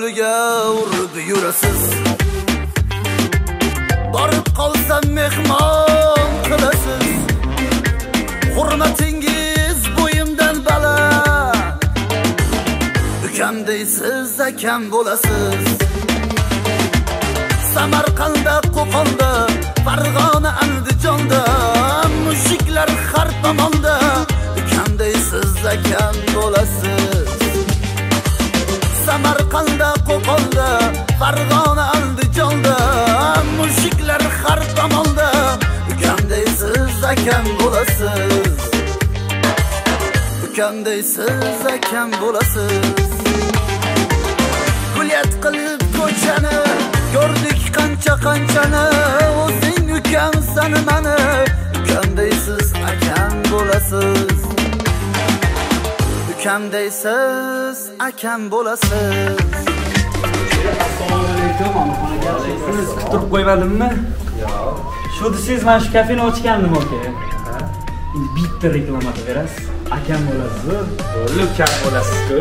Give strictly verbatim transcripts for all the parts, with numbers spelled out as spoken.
yo'liga urib yurasiz. Borib qolsam mehmon qilasiz. Hurmatingiz bo'yimdan baland. Ukam deysiz, akam bo'lasiz. Samarqandda, Qo'qonda, Farg'ona, Andijonda, mushuklar har tomonda. Ukam deysiz, akam bo'lasiz. Samarqandda, Qo'qonda, Farg'ona, Andijonda, mushuklar har tomonda. Ukam deysiz, akam bo'lasiz. Ukam deysiz, akam bo'lasiz. Gulyat qilib ko'chani ko'rdik qancha qanchani, o'zing ukamsan mani. Ukam deysiz, akam bo'lasiz. Ukam deysiz, akam bo'lasiz. Assalomu alaykum. Siz kutib qo'ymadimmi? Yo'q. Shu desiz mana shu kafeni ochgandim, aka. Bitta reklama berasiz. Akam bo'lasiz. Bo'lib ukam bo'lasiz-ku.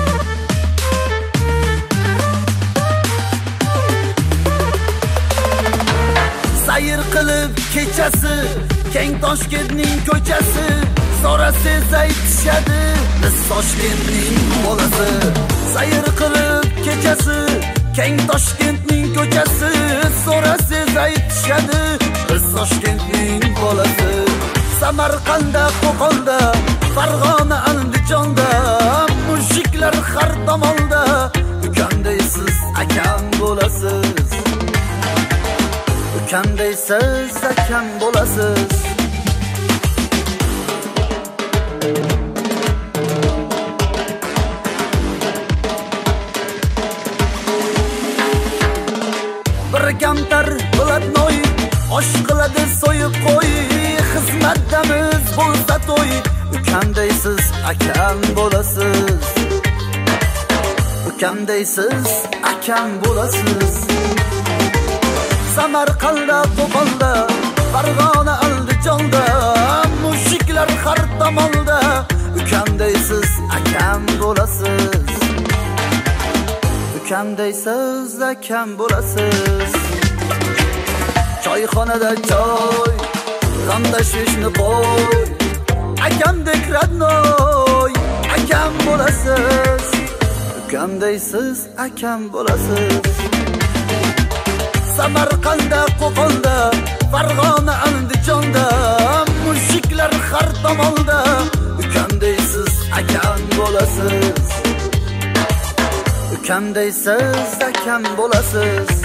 Sayr qilib kechasi, keng Toshkentning ko'chasi, so'rasiz aytishadi, biz Toshkentning bolasi. Sayr qilib kechasi, keng Toshkentning ko'chasi, so'rasiz aytishadi, biz Toshkentning bolasi. Samarqandda, Qo'qonda, Farg'ona, Andijonda, mushuklar har tomonda. Ukam deysiz, akam bo'lasiz. Ukam deysiz, akam bo'lasiz. Bir kamtar Bulatnoy osh qiladi so'yib qo'y, xizmatdamiz bo'lsa to'y. Ukam deysiz, akam bo'lasiz. Ukam deysiz, akam bo'lasiz. Samarqandda, Qo'qonda, Farg'ona, Andijonda, mushuklar har tomonda. Ukam deysiz, akam bo'lasiz. Ukam deysiz, akam bo'lasiz. Choyxonada choy, g'amdashishni qo'y. Akamdek radnoy, akam bo'lasiz. Ukam deysiz, akam bo'lasiz. Samarqandda, Qo'qonda, Farg'ona, Andijonda, mushuklar har tomonda. Ukam deysiz, akam bo'lasiz. Ukam deysiz, akam bo'lasiz.